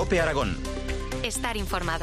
COPE Aragón. Estar informado.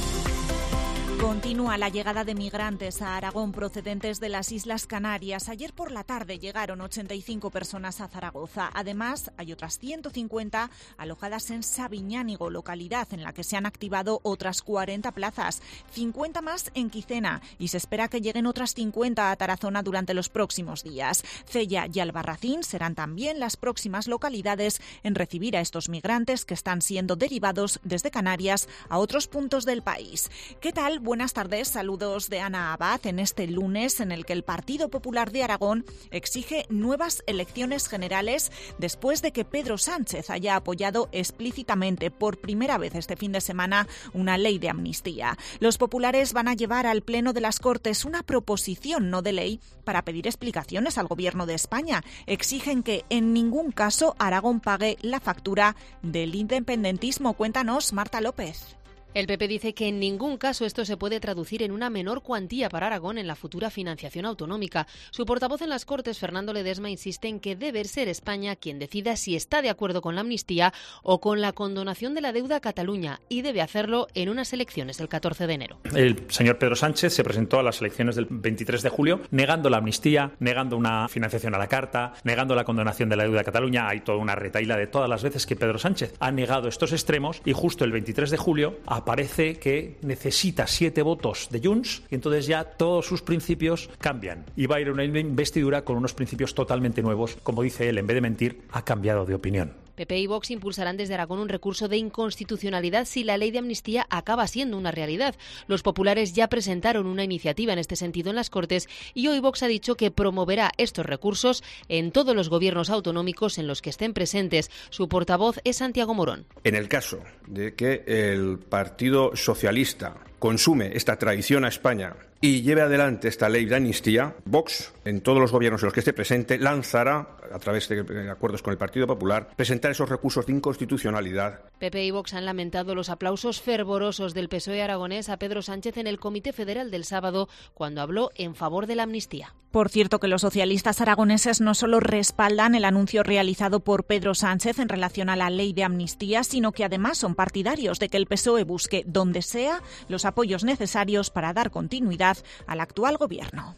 Continúa la llegada de migrantes a Aragón procedentes de las Islas Canarias. Ayer por la tarde llegaron 85 personas a Zaragoza. Además, hay otras 150 alojadas en Sabiñánigo, localidad en la que se han activado otras 40 plazas, 50 más en Quicena, y se espera que lleguen otras 50 a Tarazona durante los próximos días. Cella y Albarracín serán también las próximas localidades en recibir a estos migrantes que están siendo derivados desde Canarias a otros puntos del país. ¿Qué tal? Buenas tardes, saludos de Ana Abad en este lunes en el que el Partido Popular de Aragón exige nuevas elecciones generales después de que Pedro Sánchez haya apoyado explícitamente por primera vez este fin de semana una ley de amnistía. Los populares van a llevar al Pleno de las Cortes una proposición no de ley para pedir explicaciones al Gobierno de España. Exigen que en ningún caso Aragón pague la factura del independentismo. Cuéntanos, Marta López. El PP dice que en ningún caso esto se puede traducir en una menor cuantía para Aragón en la futura financiación autonómica. Su portavoz en las Cortes, Fernando Ledesma, insiste en que debe ser España quien decida si está de acuerdo con la amnistía o con la condonación de la deuda a Cataluña, y debe hacerlo en unas elecciones el 14 de enero. El señor Pedro Sánchez se presentó a las elecciones del 23 de julio negando la amnistía, negando una financiación a la carta, negando la condonación de la deuda a Cataluña. Hay toda una retahíla de todas las veces que Pedro Sánchez ha negado estos extremos, y justo el 23 de julio aparece que necesita 7 votos de Junts y entonces ya todos sus principios cambian y va a ir a una investidura con unos principios totalmente nuevos. Como dice él, en vez de mentir, ha cambiado de opinión. PP y Vox impulsarán desde Aragón un recurso de inconstitucionalidad si la ley de amnistía acaba siendo una realidad. Los populares ya presentaron una iniciativa en este sentido en las Cortes y hoy Vox ha dicho que promoverá estos recursos en todos los gobiernos autonómicos en los que estén presentes. Su portavoz es Santiago Morón. En el caso de que el Partido Socialista consume esta traición a España y lleve adelante esta ley de amnistía, Vox, en todos los gobiernos en los que esté presente, lanzará, a través de acuerdos con el Partido Popular, presentar esos recursos de inconstitucionalidad. PP y Vox han lamentado los aplausos fervorosos del PSOE aragonés a Pedro Sánchez en el Comité Federal del sábado, cuando habló en favor de la amnistía. Por cierto, que los socialistas aragoneses no solo respaldan el anuncio realizado por Pedro Sánchez en relación a la ley de amnistía, sino que además son partidarios de que el PSOE busque, donde sea, los apoyos necesarios para dar continuidad al actual gobierno.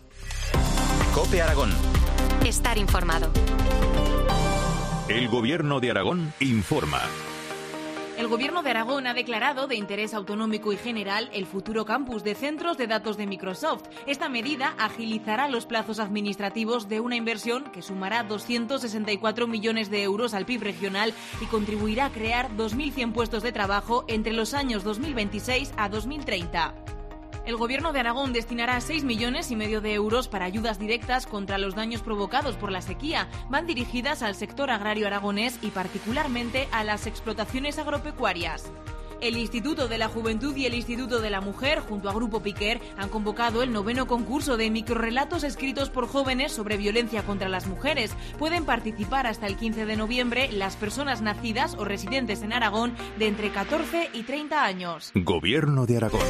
COPE Aragón. Estar informado. El Gobierno de Aragón informa. El Gobierno de Aragón ha declarado de interés autonómico y general el futuro campus de centros de datos de Microsoft. Esta medida agilizará los plazos administrativos de una inversión que sumará 264 millones de euros al PIB regional y contribuirá a crear 2.100 puestos de trabajo entre los años 2026 a 2030. El Gobierno de Aragón destinará 6,5 millones de euros para ayudas directas contra los daños provocados por la sequía. Van dirigidas al sector agrario aragonés y particularmente a las explotaciones agropecuarias. El Instituto de la Juventud y el Instituto de la Mujer, junto a Grupo Piquer, han convocado el 9º concurso de microrrelatos escritos por jóvenes sobre violencia contra las mujeres. Pueden participar hasta el 15 de noviembre las personas nacidas o residentes en Aragón de entre 14 y 30 años. Gobierno de Aragón.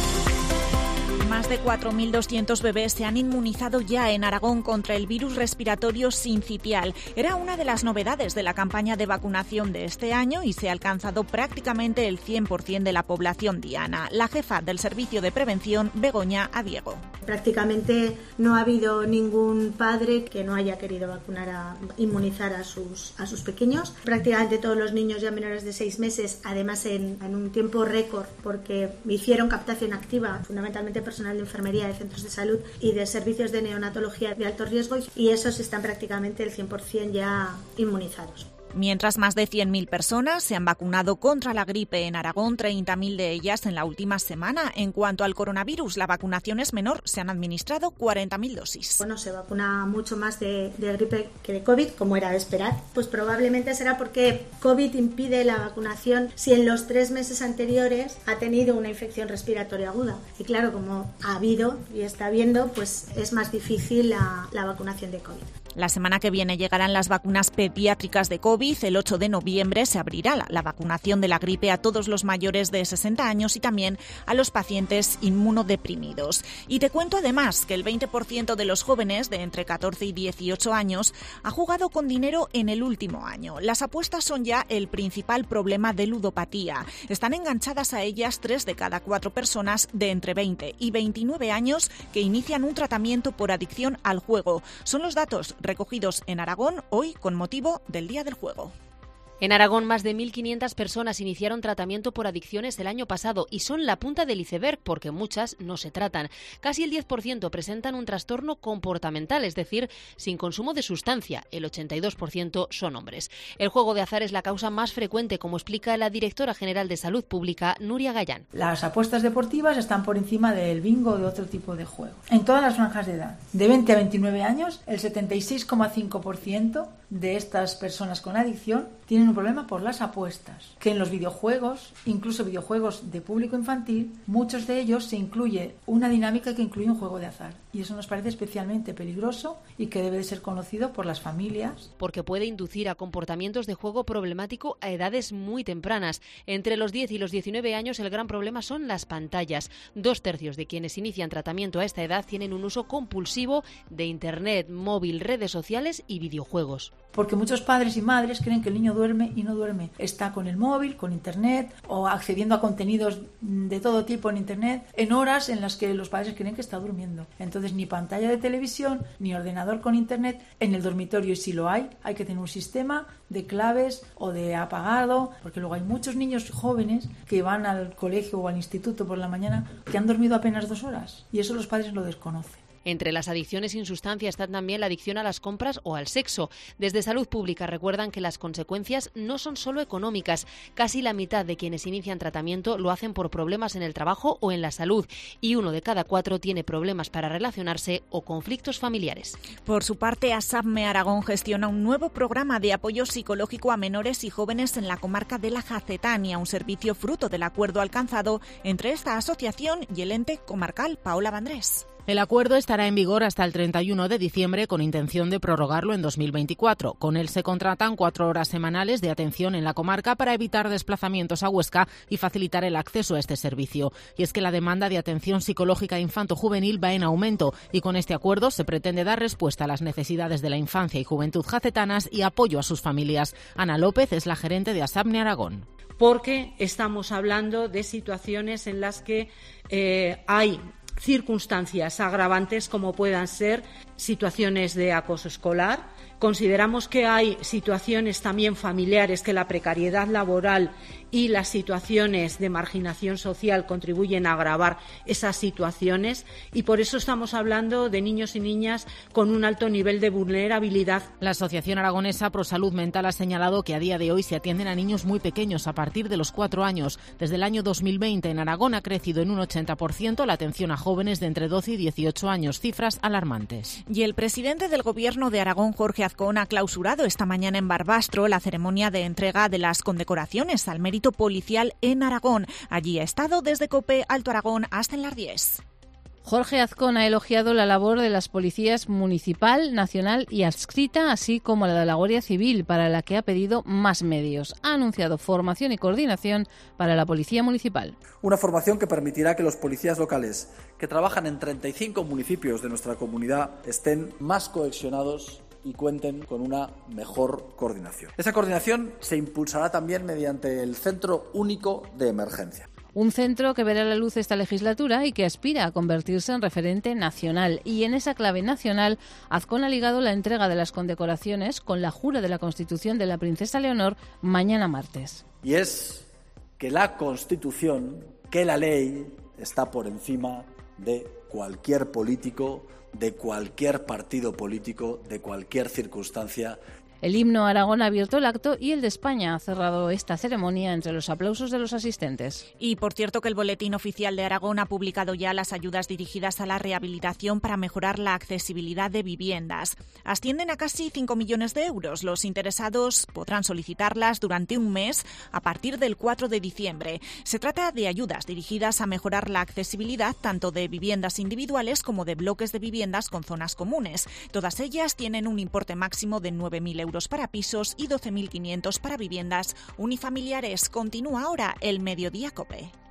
Más de 4.200 bebés se han inmunizado ya en Aragón contra el virus respiratorio sincitial. Era una de las novedades de la campaña de vacunación de este año y se ha alcanzado prácticamente el 100% de la población diana. La jefa del Servicio de Prevención, Begoña Adiego. Prácticamente no ha habido ningún padre que no haya querido inmunizar a sus pequeños. Prácticamente todos los niños ya menores de 6 meses, además en un tiempo récord, porque hicieron captación activa, fundamentalmente personal de enfermería de centros de salud y de servicios de neonatología de alto riesgo, y esos están prácticamente el 100% ya inmunizados. Mientras más de 100.000 personas se han vacunado contra la gripe en Aragón, 30.000 de ellas en la última semana. En cuanto al coronavirus, la vacunación es menor, se han administrado 40.000 dosis. Bueno, se vacuna mucho más de gripe que de COVID, como era de esperar. Pues probablemente será porque COVID impide la vacunación si en los 3 meses anteriores ha tenido una infección respiratoria aguda. Y claro, como ha habido y está habiendo, pues es más difícil la vacunación de COVID. La semana que viene llegarán las vacunas pediátricas de COVID. El 8 de noviembre se abrirá la vacunación de la gripe a todos los mayores de 60 años y también a los pacientes inmunodeprimidos. Y te cuento además que el 20% de los jóvenes de entre 14 y 18 años ha jugado con dinero en el último año. Las apuestas son ya el principal problema de ludopatía. Están enganchadas a ellas 3 de cada 4 personas de entre 20 y 29 años que inician un tratamiento por adicción al juego. Son los datos recogidos en Aragón hoy con motivo del Día del Juego. En Aragón, más de 1.500 personas iniciaron tratamiento por adicciones el año pasado y son la punta del iceberg porque muchas no se tratan. Casi el 10% presentan un trastorno comportamental, es decir, sin consumo de sustancia. El 82% son hombres. El juego de azar es la causa más frecuente, como explica la directora general de Salud Pública, Nuria Gallán. Las apuestas deportivas están por encima del bingo o de otro tipo de juego. En todas las franjas de edad, de 20 a 29 años, el 76,5% de estas personas con adicción tienen un problema por las apuestas, que en los videojuegos, incluso videojuegos de público infantil, muchos de ellos se incluye una dinámica que incluye un juego de azar. Y eso nos parece especialmente peligroso y que debe de ser conocido por las familias. Porque puede inducir a comportamientos de juego problemático a edades muy tempranas. Entre los 10 y los 19 años el gran problema son las pantallas. 2/3 de quienes inician tratamiento a esta edad tienen un uso compulsivo de Internet, móvil, redes sociales y videojuegos. Porque muchos padres y madres creen que el niño duerme y no duerme. Está con el móvil, con Internet o accediendo a contenidos de todo tipo en Internet en horas en las que los padres creen que está durmiendo. Entonces ni pantalla de televisión ni ordenador con Internet en el dormitorio, y si lo hay que tener un sistema de claves o de apagado, porque luego hay muchos niños jóvenes que van al colegio o al instituto por la mañana que han dormido apenas 2 horas y eso los padres lo desconocen. Entre las adicciones sin sustancia está también la adicción a las compras o al sexo. Desde Salud Pública recuerdan que las consecuencias no son solo económicas. Casi la mitad de quienes inician tratamiento lo hacen por problemas en el trabajo o en la salud y 1 de cada 4 tiene problemas para relacionarse o conflictos familiares. Por su parte, ASAPME Aragón gestiona un nuevo programa de apoyo psicológico a menores y jóvenes en la comarca de la Jacetania, un servicio fruto del acuerdo alcanzado entre esta asociación y el ente comarcal. Paola Vandrés. El acuerdo estará en vigor hasta el 31 de diciembre con intención de prorrogarlo en 2024. Con él se contratan 4 horas semanales de atención en la comarca para evitar desplazamientos a Huesca y facilitar el acceso a este servicio. Y es que la demanda de atención psicológica infanto-juvenil va en aumento y con este acuerdo se pretende dar respuesta a las necesidades de la infancia y juventud jacetanas y apoyo a sus familias. Ana López es la gerente de ASAPME Aragón. Porque estamos hablando de situaciones en las que hay circunstancias agravantes como puedan ser situaciones de acoso escolar. Consideramos que hay situaciones también familiares, que la precariedad laboral y las situaciones de marginación social contribuyen a agravar esas situaciones y por eso estamos hablando de niños y niñas con un alto nivel de vulnerabilidad. La Asociación Aragonesa Pro Salud Mental ha señalado que a día de hoy se atienden a niños muy pequeños a partir de los 4 años. Desde el año 2020 en Aragón ha crecido en un 80% la atención a jóvenes de entre 12 y 18 años, cifras alarmantes. Y el presidente del Gobierno de Aragón, Jorge Azcón, ha clausurado esta mañana en Barbastro la ceremonia de entrega de las condecoraciones al mérito policial en Aragón. Allí ha estado desde COPE Alto Aragón hasta en las 10. Jorge Azcón ha elogiado la labor de las policías municipal, nacional y adscrita, así como la de la Guardia Civil, para la que ha pedido más medios. Ha anunciado formación y coordinación para la Policía Municipal. Una formación que permitirá que los policías locales, que trabajan en 35 municipios de nuestra comunidad, estén más cohesionados y cuenten con una mejor coordinación. Esa coordinación se impulsará también mediante el Centro Único de Emergencia. Un centro que verá la luz esta legislatura y que aspira a convertirse en referente nacional. Y en esa clave nacional, Azcón ha ligado la entrega de las condecoraciones con la jura de la Constitución de la Princesa Leonor mañana martes. Y es que la Constitución, que la ley, está por encima de cualquier político, de cualquier partido político, de cualquier circunstancia El himno Aragón ha abierto el acto y el de España ha cerrado esta ceremonia entre los aplausos de los asistentes. Y por cierto que el Boletín Oficial de Aragón ha publicado ya las ayudas dirigidas a la rehabilitación para mejorar la accesibilidad de viviendas. Ascienden a casi 5 millones de euros. Los interesados podrán solicitarlas durante un mes a partir del 4 de diciembre. Se trata de ayudas dirigidas a mejorar la accesibilidad tanto de viviendas individuales como de bloques de viviendas con zonas comunes. Todas ellas tienen un importe máximo de 9.000 euros para pisos y 12.500 para viviendas unifamiliares. Continúa ahora el Mediodía COPE.